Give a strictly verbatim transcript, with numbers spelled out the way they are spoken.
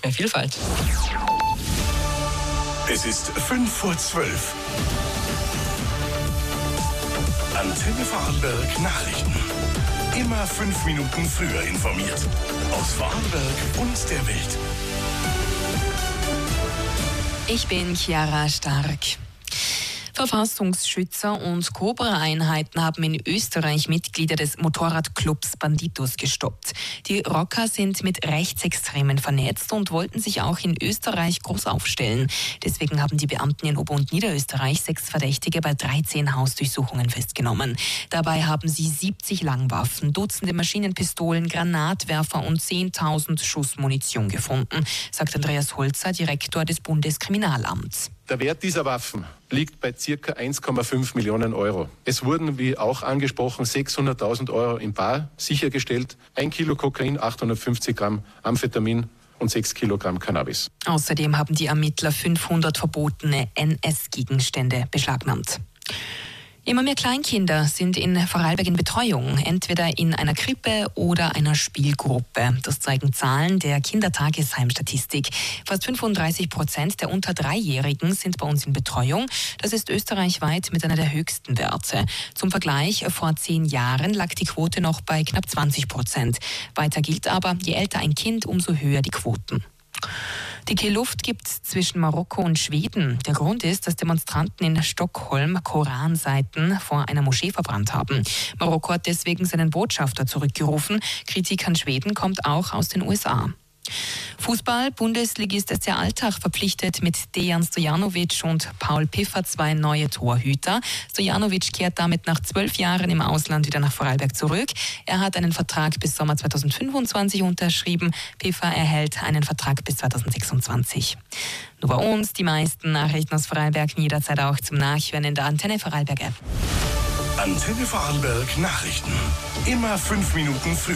mehr Vielfalt. Es ist fünf vor zwölf. Antenne Vorarlberg Nachrichten. Immer fünf Minuten früher informiert. Aus Vorarlberg und der Welt. Ich bin Chiara Stark. Verfassungsschützer und Cobra-Einheiten haben in Österreich Mitglieder des Motorradclubs Banditos gestoppt. Die Rocker sind mit Rechtsextremen vernetzt und wollten sich auch in Österreich groß aufstellen. Deswegen haben die Beamten in Ober- und Niederösterreich sechs Verdächtige bei dreizehn Hausdurchsuchungen festgenommen. Dabei haben sie siebzig Langwaffen, Dutzende Maschinenpistolen, Granatwerfer und zehntausend Schuss Munition gefunden, sagt Andreas Holzer, Direktor des Bundeskriminalamts. Der Wert dieser Waffen liegt bei ca. eins Komma fünf Millionen Euro. Es wurden, wie auch angesprochen, sechshunderttausend Euro im Bar sichergestellt, ein Kilo Kokain, achthundertfünfzig Gramm Amphetamin und sechs Kilogramm Cannabis. Außerdem haben die Ermittler fünfhundert verbotene N S-Gegenstände beschlagnahmt. Immer mehr Kleinkinder sind in Vorarlberg in Betreuung, entweder in einer Krippe oder einer Spielgruppe. Das zeigen Zahlen der Kindertagesheimstatistik. Fast fünfunddreißig Prozent der unter Dreijährigen sind bei uns in Betreuung. Das ist österreichweit mit einer der höchsten Werte. Zum Vergleich, vor zehn Jahren lag die Quote noch bei knapp zwanzig Prozent. Weiter gilt aber, je älter ein Kind, umso höher die Quoten. Dicke Luft gibt's zwischen Marokko und Schweden. Der Grund ist, dass Demonstranten in Stockholm Koranseiten vor einer Moschee verbrannt haben. Marokko hat deswegen seinen Botschafter zurückgerufen. Kritik an Schweden kommt auch aus den U S A. Fußball, Bundesligist S C Altach verpflichtet mit Dejan Stojanovic und Paul Piffer zwei neue Torhüter. Stojanovic kehrt damit nach zwölf Jahren im Ausland wieder nach Vorarlberg zurück. Er hat einen Vertrag bis Sommer zweitausendfünfundzwanzig unterschrieben. Piffer erhält einen Vertrag bis zweitausendsechsundzwanzig. Nur bei uns die meisten Nachrichten aus Vorarlberg, jederzeit auch zum Nachhören in der Antenne Vorarlberg App. Antenne Vorarlberg Nachrichten. Immer fünf Minuten früher.